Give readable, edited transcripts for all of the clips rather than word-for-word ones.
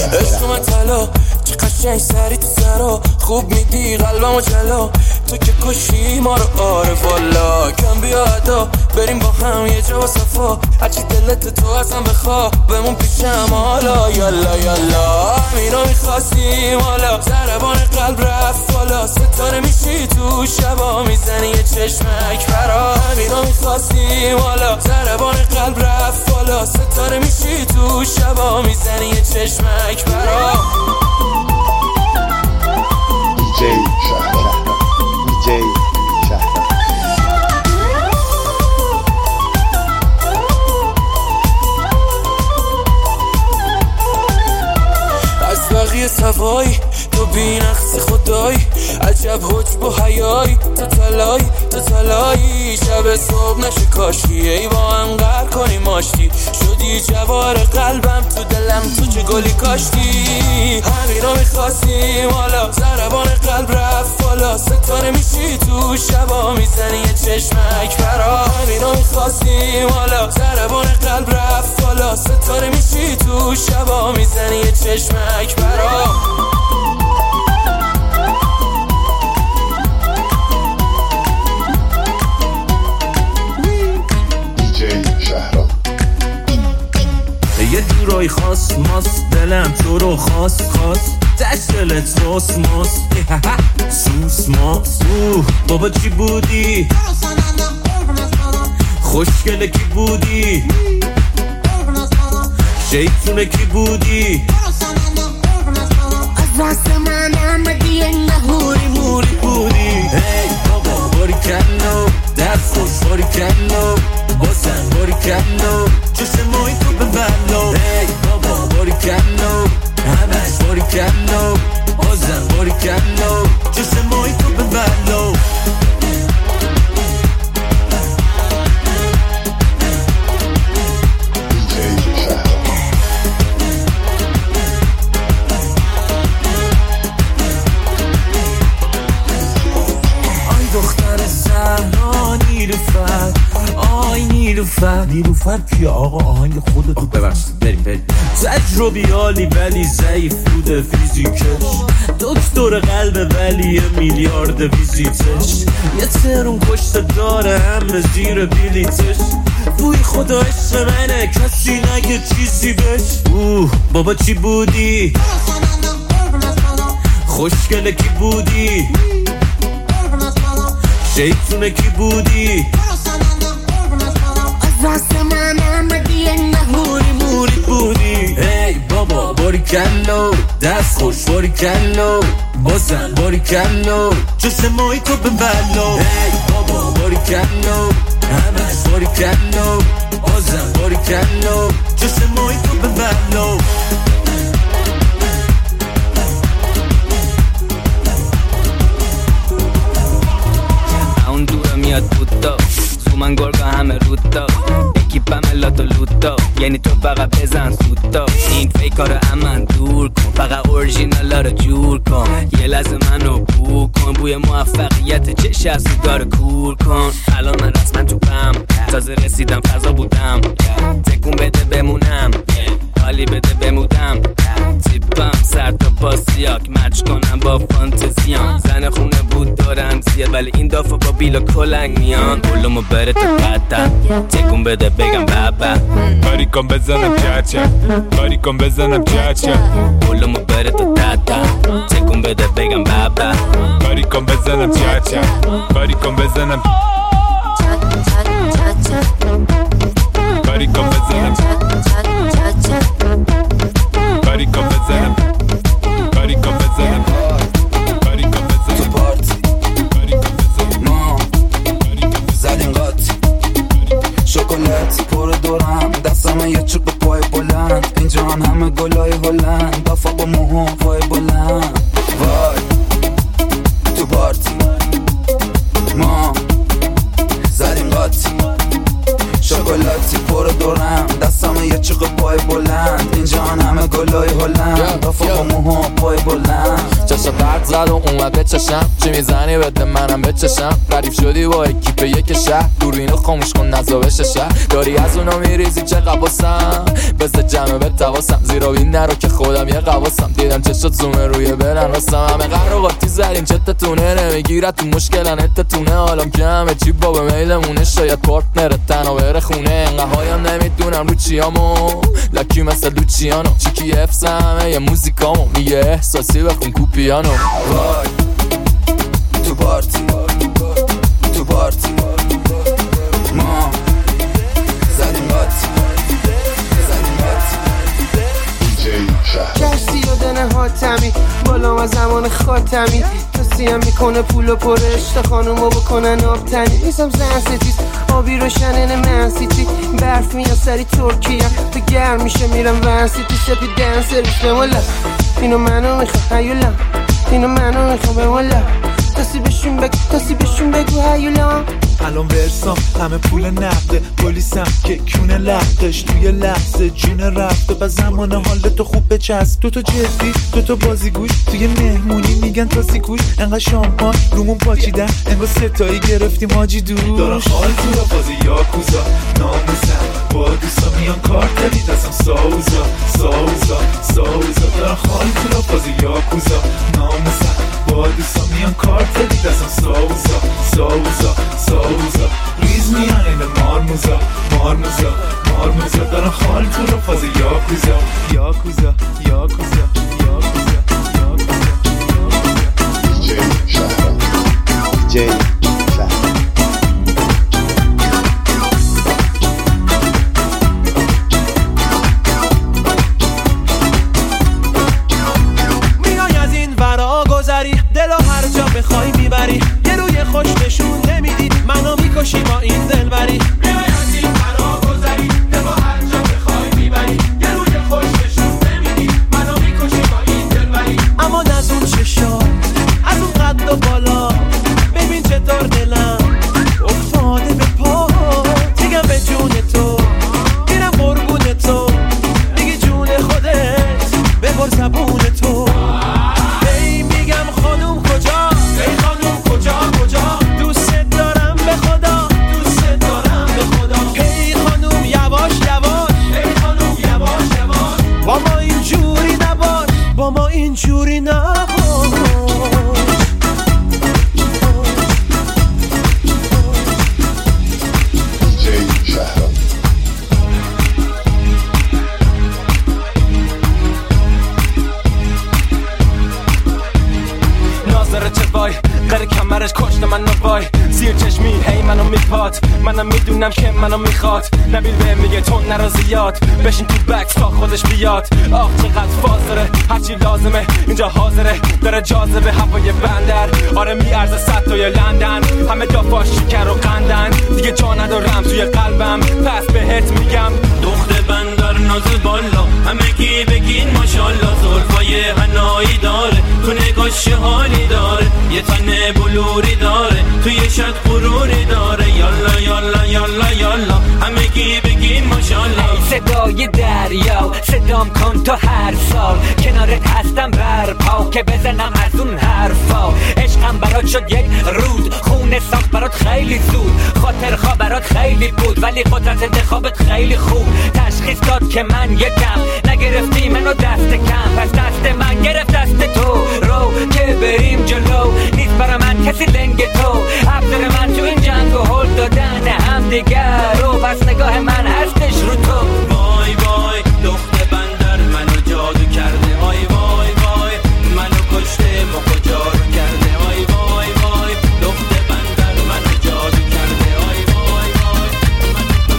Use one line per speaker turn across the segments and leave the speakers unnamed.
عشق طلا چه قشنگ سری تو سرا خوب میدی قلبمو جلا تو که کشی ما رو آره والا کم بیا ادا بریم با هم یه جا و صفا هرچی دلت تو ازم بخوا بمون پیشم حالا یالا یالا همینا میخواستیم حالا ضربان قلب رفت بالا ستاره میشی تو شبا میزنی یه چشمک برا همینا میخواستیم حالا ضربان قلب رفت بالا ستاره میشی تو شبا میزنی یه چشمک برا
DJ شهرام DJ شهرام
از بقیه سوایی تو بی نقص خدایی عجب حجب و حیایی تو تلایی شب صبح نشه کاشی ای با هم قهر کنی ماشتی شدی جوار قلبم تو دلم تو چه گلی کاشتی همینا میخواستیم حالا ضربان قلب رفت بالا ستاره میشی تو شبا میزنی یه چشمک برا همینا میخواستیم حالا ضربان قلب رفت بالا ستاره میشی تو شبا میزنی یه چشمک برا
یه جورای خاص ماست دلم تو رو خواست تشت دلت سوس ماست سوس ماست بابا چی بودی خوشگله کی بودی شیطونه کی بودی
از راست من آمدی نهوری
موری بودی هی بابا باری کنو دست خوش باری کنو بازم باری کنو چشمای تو به بلو هی بابا باری کنو همش باری کنو بازم باری کنو چشمای تو به بلو نیلوفر کیه آقا آهنگ خودتو ببخشید بریم تجربیالی ولی ضعیف بوده فیزیکش دکتر قلب ولی میلیارد ویزیتش یه ترون کشت داره همه زیر بلیتش بوی خدا عشق منه کسی نگه چیزی بش بابا چی بودی خوشگله کی بودی شیطونه کی بودی
راست من آمدی نهوری
موری بودی هی بابا باری کنو دست خوش باری کنو بازم باری کنو چشمای تو به بلو هی بابا باری کنو همش باری کنو بازم باری کنو چشمای تو به بلو
اون دوره میاد بودا من گرگا همه رودا اکیپم لاتو لوتا یعنی تو فقط بزن سوتا این فیکارو امن دور کن فقط اورژینالا رو جور کن یه لحظه منو بو کن بوی موفقیت چه شخصی داره کور کن الان من رسما تو پم تازه رسیدم فضا بودم تکون بده بمونم حالی بده بمودم تیپم سر تا پاسیاک مچ کنم با فانتزیان زن خونه بود دارم زیاد ولی این دافا با بیلا کلنگ میان بلومو بره تو قدم تکون بده بگم بابا
باری کن بزنم چاچا باری کن بزنم چاچا
بلومو بره تو قدم تکون بده بگم بابا
باری کن بزنم چاچا باری کن بزنم باری کن بزنم باری کن بزنم باری کن بزنم باری کن بزنم
تو پارتی ما زدیم قاطی شکلات پر دورم دستم یه چوب پای بلند اینجا همه گلای هلند دافا با موها پای بلند وای تو پارتی ما زدیم قاطی شکلاتی پر دورم دستم یه چوب پای بلند اینجا همه گلای هلند دافا با موها پای بلند
چشا برد
اومد زد و اومد به چشم چی میزنی بده منم به چشم ردیف شدی با اکیپ یک شهر دوربینو خاموش کن نزاوش شهر داری از اونا میریزی چه قباسم بزد جمعه به تواسم زیرا این نرو که خودم یه قواسم دیدم چه شد زومه روی برن راستم همه قراقاتی زدیم چتتونه نمیگیرد تو مشکلن اتتونه حالم که همه چی با به میلمونه شاید پارتنر تنها بره خونه انقه هایم نمیدونم رو چیامو لکی مثل لوچیانو چیکی افز همه یه موزیکامو میگه احساسی بخون کو پیانو وای تو پارتی تو پارتی ما زدیم باتی
کشتی و دنه حاتمی بالا و زمان خاتمی توصیم میکنه پول و پرش تا خانومو بکنن آبتنی نیستم زن ستیز آبی روشنن منسیتی برف میان سری ترکیه تو گرم میشه میرم ونسیتی سپی دنسرش به مولا اینو منو میخوام هیولا اینو منو میخوام به مولا کسی بهشون بگو هیولا
الان ورسام همه پول نقده پلیسم که کونه لختش توی لحظه جون رفته و زمان حال تو خوب بچسب تو جدی تو بازیگوش توی مهمونی میگن تا سیکوش انقدر شامپان رومون پاچیدن انگار ستایی گرفتیم حاجی دوش دارن خال تو را بازی یاکوزا ناموزن با دوستا میان کارتلی دستم ساوزا دارن خال تو را بازی یاکوزا ناموزن با دوستا میان کارتلی دستم ساوزا ریز میان این مارموزا دارن خال تو را فاز یاکوزا
دیجی شهرام دیجی شهرام
میای از این ورا گذری دلو هر جا بخوای میبری یه روی خوش نشون نمیدی منو میکشی با این دلبری میای از این ورا گذری دلو هر جا بخوای میبری یه روی خوش نشون نمیدی منو میکشی با این دلبری اما از اون چشا از اون قد و بالا ببین چطور دلم افتاده به پا دیگم به جون تو میرم قربون تو دیگه جون خودت ببر زبون تو اینجوری نباش
دیجی شهرام
ناظر چه وای غیر کمرش کشت من وای زیر چشمی هی منو میپاد منم میدونم که منو میخواد نبیل به میگه تو نرو زیاد بشین تو بکس تا خودش بیاد آخ چقدر فاز داره هرچی لازمه اینجا حاضره داره جاذبه هوای بندر آره میارزه 100 تا لندن همه دافاش شکر و قندن دیگه جا ندارم توی قلبم پس بهت میگم
دخت بندر نازل بالا همه کی بگین ماشالله زلفای حنایی داره تو نگاش حالی داره یه تن بلوری داره توی شد غروری داره یالا همه کی بگین ماشالله
صدای دریا صدام کن تو هر سال کنارت هستم برپا که بزنم از اون حرفا عشقم برات شد یک رود خونه ساخت برات خیلی زود خاطر خواب برات خیلی بود ولی قدرت انتخابت خیلی خوب تشخیص داد که من یکم نگرفتی منو دست کم پس دست من گرفت دست تو رو که بریم جلو نیست برا من کسی لنگ تو افسر من تو این جنگ و هل دادن هم دیگر رو پس نگاه من هستش رو تو
وای وای دخت بندر منو جادو کرده وای وای وای منو کشته مخو جارو کرده وای وای وای دخت بندر منو جادو کرده وای وای وای منو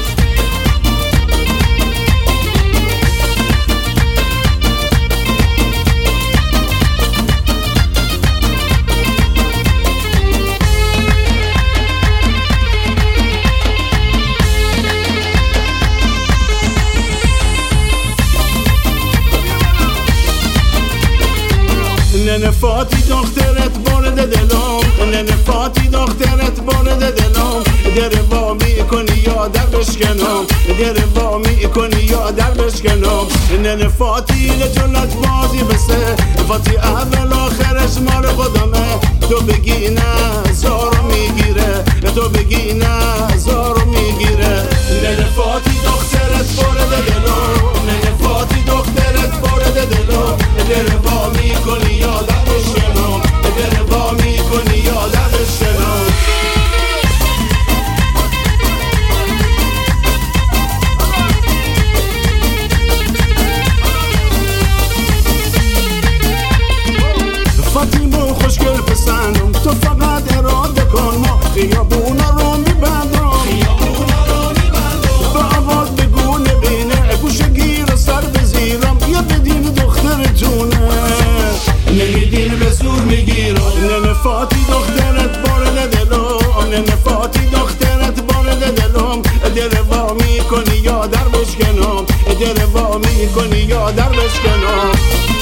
نفاتی دخترت وارد دلم نفاتی دخترت وارد دلم در وا میکنی یا در بشکنم در وا میکنی یا در بشکنم نن فاتی لجلت بازی بسه فاتی اول آخرش مال خودمه تو بگی نه زارو میگیره تو بگی نه زارو میگیره نن فاتی دخترت بارد دلم نن فاتی دخترت بارد دلم در وا میکنی یا در بشکنم در وا میکنی یا در بشکنم فاطمه خوشگل پسندم تو فقط اراده کن ما خیابونا رو میبندم به آواز بگو نبینه گوشه گیر سر بزیرم یا بدین دخترتونه نمیدین به زور میگیرم نن فاتی دخترت بارد دلم نن فاتی دخترت بارد دلم در وا میکنی یا در بشکنم در وا میکنی یا در بشکنم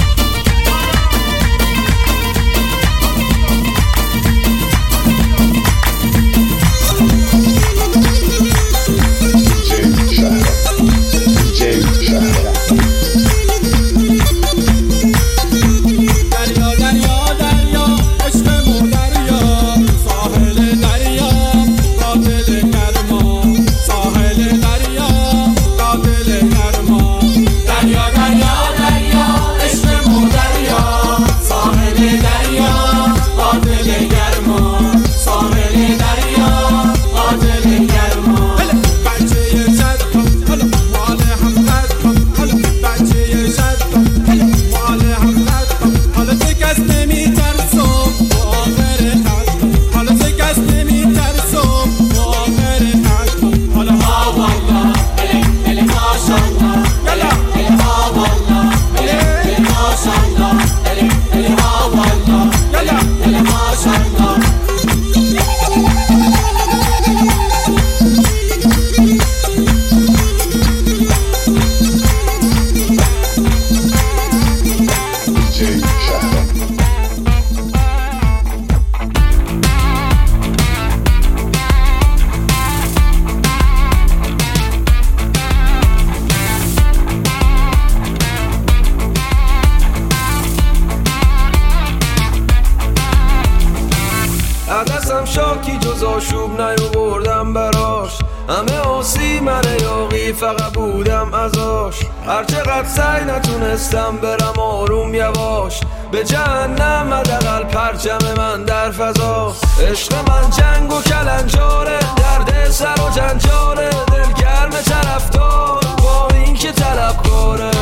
عدسم شاکی جز آشوب نیاوردم براش همه آسی من یاقی فقط بودم ازاش هرچقدر سعی نتونستم برم آروم یواش به جهنم حداقل پرچم من در فضاست عشق من جنگ و کلنجاره درد سر و جنجاره دلگرم طرفدار با این که طلبکاره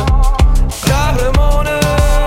قهرمانه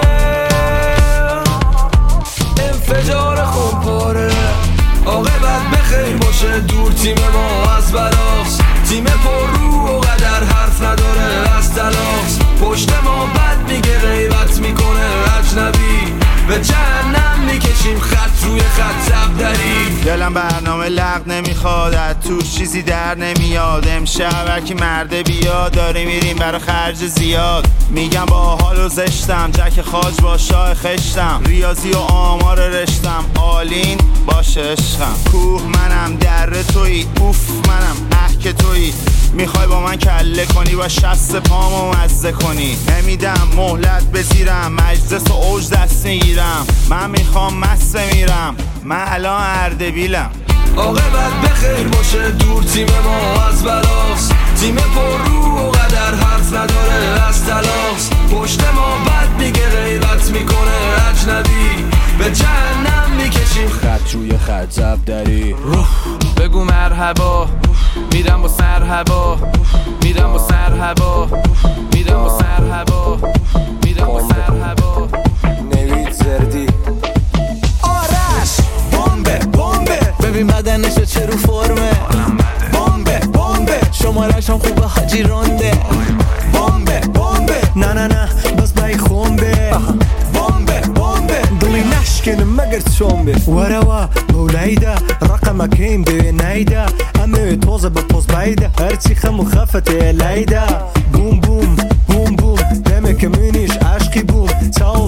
انفجار خونپاره عاقبت بخیر باشه دور تیم ما از بلاست تیم پر رو و قدر حرف نداره از تلاست پشت ما بد میگه غیبت میکنه اجنبی به جهنم میکشیم خط روی خط زبدری
دلم برنامه لغ نمیخواد از توش چیزی در نمیاد امشب هرکی مرده بیاد داری میریم برای خرج زیاد میگم با حال و زشتم جک خاج با شاه خشتم ریاضی و آمار رشتم آلین باشه عشقم کوه منم در تویی اوف منم که تویی میخوای با من کله کنی و شست پامو مزه کنی نمیدم مهلت بزیرم مجلس و اوج دست میگیرم من میخوام مست میرم من الان اردبیلم
عاقبت بخیر باشه دور تیم ما از بلاست تیم پر رو و قدر حرف نداره از تلاست پشت ما بد میگه غیبت میکنه اجنبی به جهنم میکشیم خط روی خط زبدری
بگو مرحبا میرم با سر هوا میرم با سر هوا میرم با سر هوا میرم با سر هوا
نوید زردی
آرش بمبه بمبه ببین بدنشو چه رو فرمه بمبه بمبه شمارش هم خوبه حاجی رونده بمبه بمبه نه نه نه بس بای خونبه بمبه بمبه دلی نشکنه مگر چومبه وروا بولیده رقمك این به نیده همه توزه به پوز بایده هرچی خمو خفته لیده بوم بوم بوم بوم دمه که منیش عشقی بوم تاوم همیش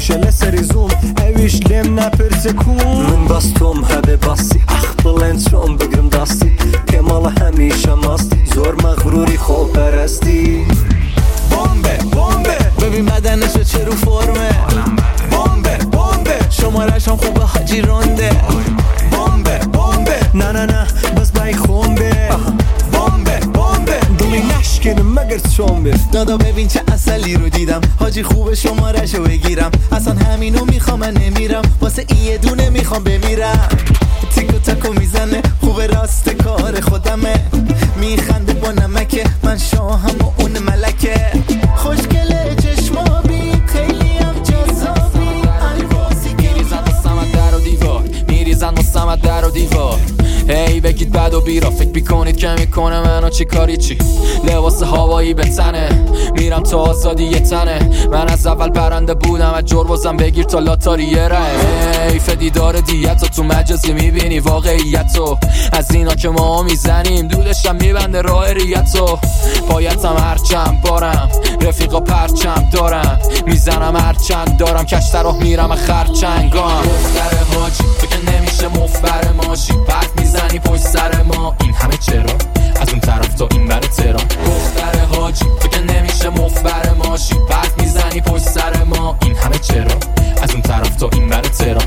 Şele serizum Evişlim ne persekun Min bastum hebe basi Akhbılen çom bigrim dasti Kemala hemişe masti Zor مغروری خوب پرستی
بمبه بمبه ببین بدنشو چه رو فرمه بمبه بمبه شمارش هم خوبه حاجی رونده بمبه بمبه
نه نه نه بس بای خونبه
بمبه بمبه
دلی نشکنم مگر چونبه
دادا ببین چه اصلی رو دیدم حاجی خوبه شمارشو بگیرم اصلا همینو میخوام من نمیرم واسه این یه دونه میخوام بمیرم تیکو تاکو میزنه خوبه راست کار خودمه میخنده با نمکه من شاهم و اون ملکه خوشگله چشمابی خیلی هم جذابی الواسی که
میریزن مستمت در و دیوار میریزن مستمت در و دیوار هی بگید بد و بیرا فکر بیکنید که میکنه منو چی کاری چی لباس هوایی به تنه میرم تا آزادی یه تنه من از اول برنده بودم از جروزم بگیر تا لاتاری یه ره حیف دیدار دیت تو مجازی میبینی واقعیتو از اینا که ما میزنیم دودشم میبنده راه ریتو پایتم هرچند بارم رفیقا پرچم دارم میزنم هرچند دارم کشتر راه میرم خرچنگام دختر حاجی تو که نمیشه مفبر ماشی بعد میزنی پشت سر ما این همه چرا از اون طرف تا این بر تهران دختر حاجی تو که نمیشه مفبر ماشی بعد میزنی پشت سر ما این همه چرا از اون طرف تا این بر تهران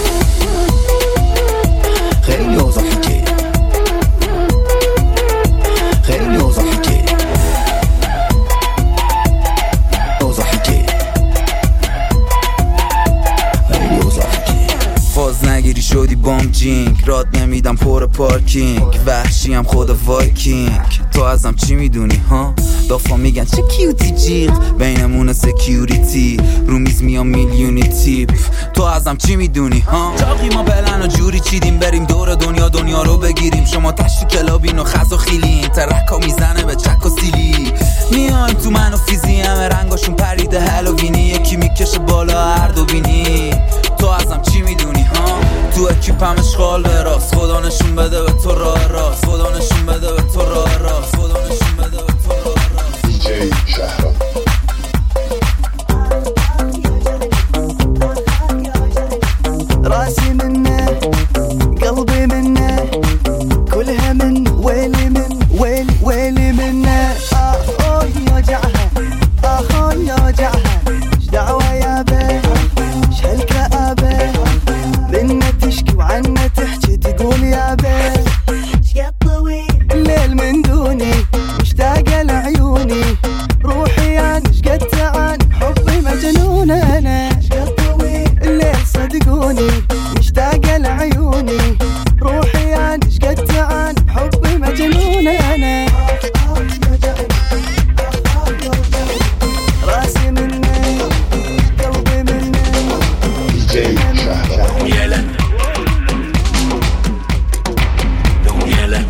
خیلی اوضاع حکیه خیلی اوضاع حکیه اوضاع حکیه خیلی اوضاع حکیه فاز نگیری شدی بام جینک راد نمیدم پر پارکینگ وحشی هم خود وایکینگ تو ازم چی میدونی ها دافا میگن چه کیوتی جیغ بینمون سکیوریتی رو میز میام میلیونی تیپ تو ازم چی میدونی ها چاقی ما بلن و جوری چیدیم بریم دور دنیا رو بگیریم شما تشتی کلابین و خز و خیلین ترکا میزنه به چک و سیلی میایم تو من و فیزی همه رنگاشون پریده هالووینی یکی میکشه بالا هر دو بینی تو ازم چی میدونی ها تو اکیپم اشغال به راست خدا نشون بده به تو راه راست خدا نشون بده به تو راه راست خدا نشون بده به تو راه راست
دیجی شهرام
راسي منه قلبي منه كلها من ويلي منه يوجعها يوجعها ايش دعوة يا بيه ايش هالكآبة منه تشكي وعنه تحكي تقول يا بيه الليل من دوني مشتاقة لعيوني روحي يعني شقد تعاني حبي مجنون انا الليل صدقوني مشتاقة لعيوني روحي يعني شقد تعاني حبي مجنون انا راسي مني قلبي مني
دیجی شهرام
يلا لو يلا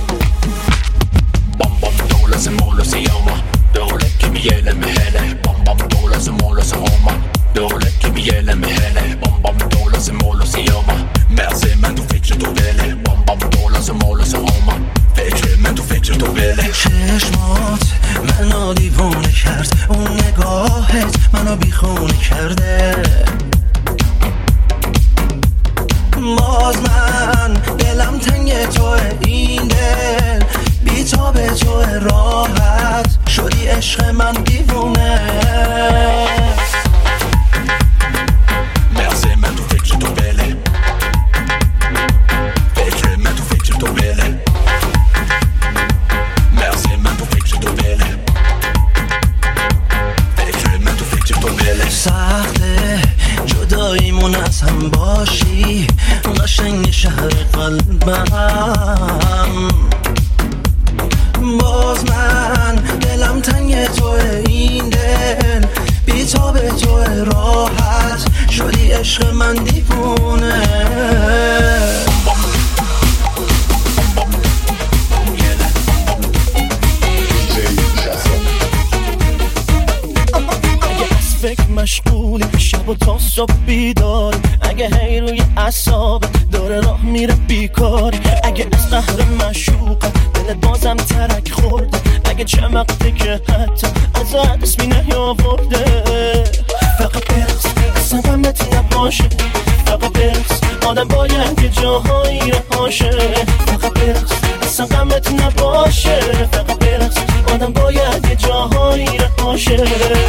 بام بام دولة سمولة سيومة دولة كميالة مهالة بام بام دولة سمولة سهومة دولة كميالة مهالة بام بام دولة سمولة سيومة مرزي من تو فکر تو بله بام بام دولة سمولة سهومة فکر من تو فکر تو بله
چشمات منو دیوونه کرد اون نگاهت منو بیخونه کرده باز من دلم تنگ توه این دل بی تا به توه راحت شدی عشق من دیوونه
مرزی من تو فکر تو بله فکر من تو فکر تو بله مرزی من تو فکر تو بله فکر من تو فکر تو بله
سخته جداییمون از هم باشی قشنگ شهر قلبم باز من دلم تنگ توه این دل بی تا به توه راحت شدی عشق من دیوونه فکر مشغولی شب و تا صبح بیداری اگه هی روی اعصابت داره راه میره بیکاری اگه از قهر مشوقت دلت بازم ترک خورده اگه چه وقته که حتی ازت اسمی نیاورده فقط برقص اصلا غمت نباشه فقط برقص آدم باید یه جاهایی رهاشه فقط برقص اصلا غمت نباشه فقط برقص آدم باید یه جاهایی رهاشه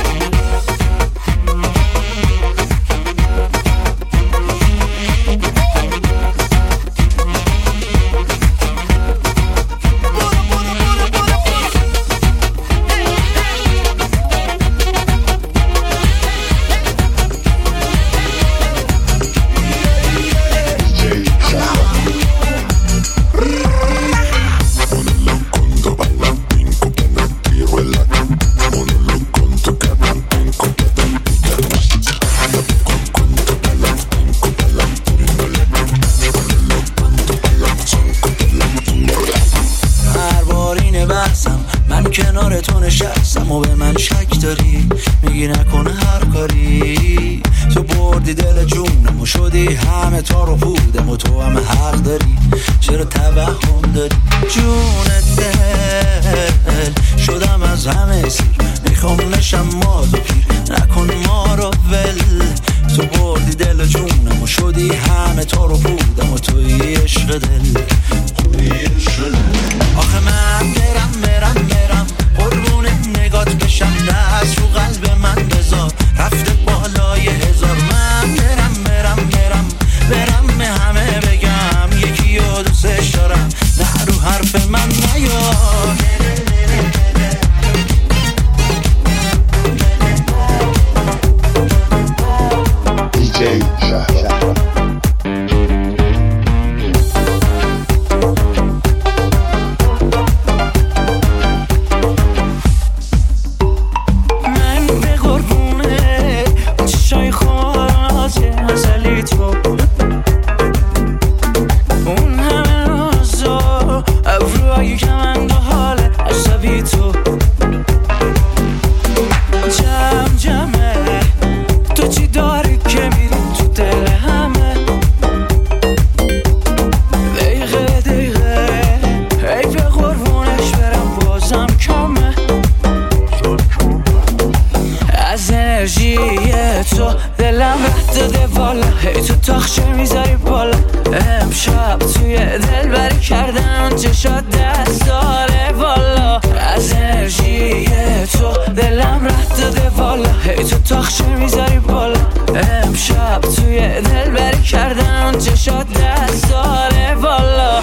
کنار تو نشستم و به من شک داری میگی نکنه هر کاری تو بردی دل جونم و شدی همه تا رو بودم و تو همه حق داری چرا توهم داری جونت دل شدم از همه سیر میخوام نشم ماز و پیر نکن ما رو ول تو بردی دل جونم و شدی همه تا رو بودم و توی عشق دل آخه من برم قربون نگات بشم دست رو قلب من بذار رفته بالای هزار من برم به همه بگم یکی رو دوستش دارم نه رو حرف من نیار
دیجی شهرام
تو دلم رد داده والا هی تو تاخچه میذاری بالا امشب توی دل بری کردم چشات دست داره والا از انرژی تو دلم رد داده والا هی تو تاخچه میذاری بالا امشب توی دل بری کردم چشات دست داره والا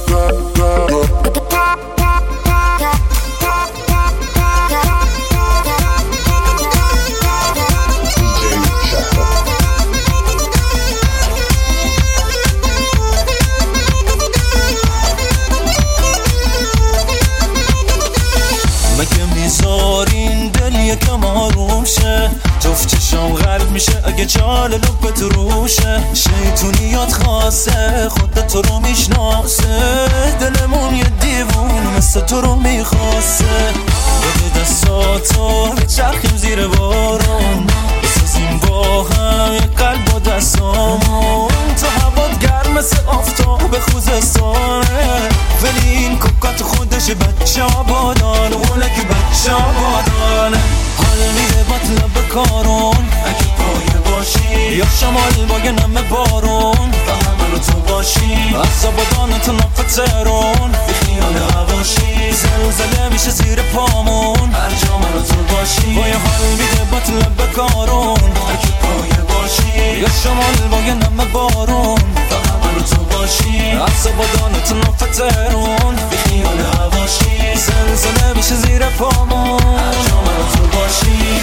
این دل یکم آروم شه جفتشم غرب میشه اگه جال لبت روشه شیطونیات خاصه خودت تو رو میشناسه دلمون یه دیوون مثل تو رو میخواسته بده دستاتو بچرخیم زیر بارون بسازیم با هم یه قلب و دستامون تو هوات گرم مثل آفتاب خوزستانه ولی این کوکات خودش بچه آبادان اونه که بچه آبادانه حال میده باطلا به کارون اگه پایه باشی یا شمال با یه نمه بارون و همه رو تو باشی از آبادان تو نفت ترون بی خیال هواشی زلزله میشه زیر پامون هر جا من رو تو باشی با یه حال میده باطلا به کارون اگه پایه باشی یا شمال با یه نمه بارون و همه رو تو باشی از آبادان تو نفت ترون بی خیال هواشی زلزله میشه زیر پامون هر جا من رو تو باشی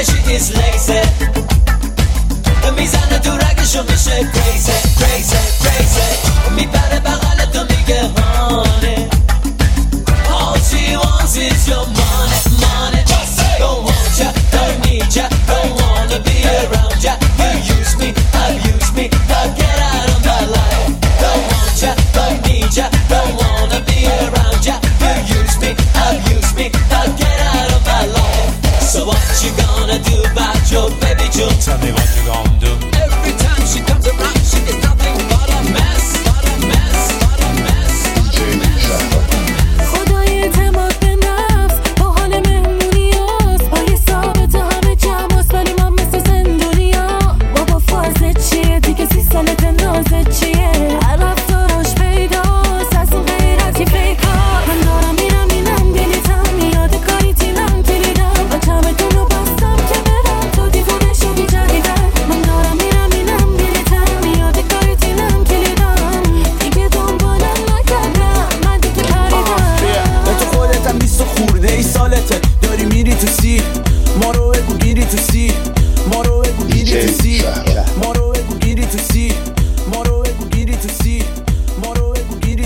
she is lazy میزنه تو رگشو میشه crazy crazy crazy میبره بغل تو میگه هانه all she wants is your money money don't want ya don't need ya don't wanna be around ya you use me abuse me now get out of my life don't want ya don't need ya don't wanna be around ya you use me abuse me now get out of my life so what you gonna do about your baby June tell me what you gonna do every time she comes around she is nothing but a mess but a mess but a mess
خدای اعتماد به نفس با حال مهمونیاست پای ثابت همه جمعاست ولی من مثل زندونیا بابا فازت چیه دیگه 30 سالت نازت چیه هر رفتاراش پیداست از اون غیرتی فیکار من دارم میرم اینم دلیتم میاد کاری تیلم کلیدم با چمتون رو بستم که برم تو دیوونه شدی جدیدم من دارم میرم اینم دلیتم میاد کاری تیلم کلیدم دیگه دنبالم نکردم من دیگه پریدم
به تو خودتم 20 خورده ای سالته داری میری تو سیر ما رو بگو گیری تو سیر ما رو بگو گیری تو سیر